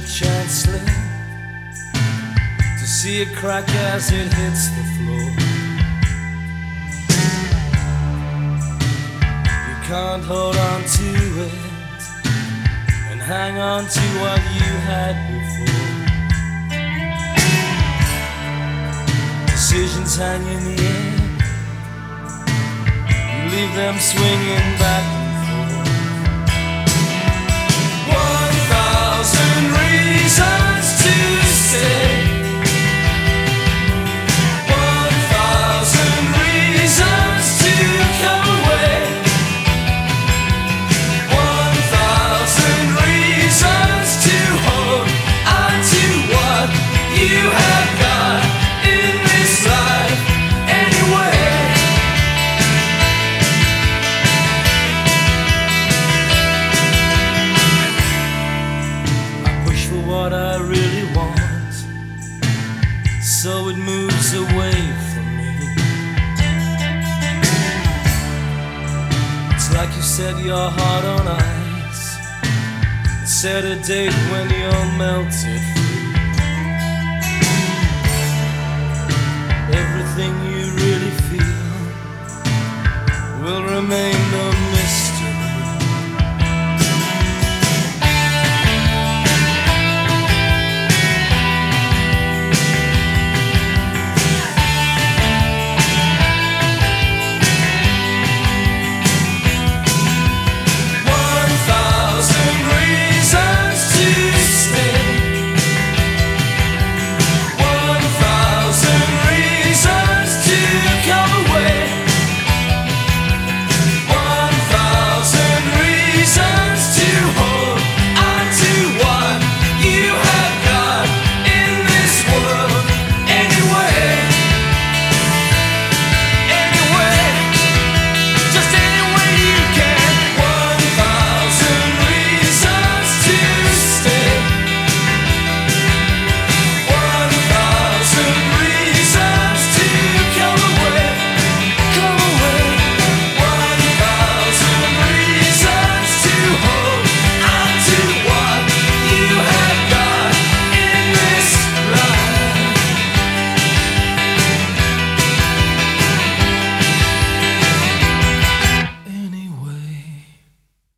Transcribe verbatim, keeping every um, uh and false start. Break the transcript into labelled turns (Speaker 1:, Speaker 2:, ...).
Speaker 1: chance slip, to see it crack as it hits the floor. You can't hold on to it and hang on to what you had before. Decisions hang in the air, you leave them swinging back and forth. One thousand reasons to say, one thousand reasons to come away, one thousand reasons to hold on to what you have got in this life anyway. What I really want, so it moves away from me. It's like you set your heart on ice and set a date when you're melted free. Everything you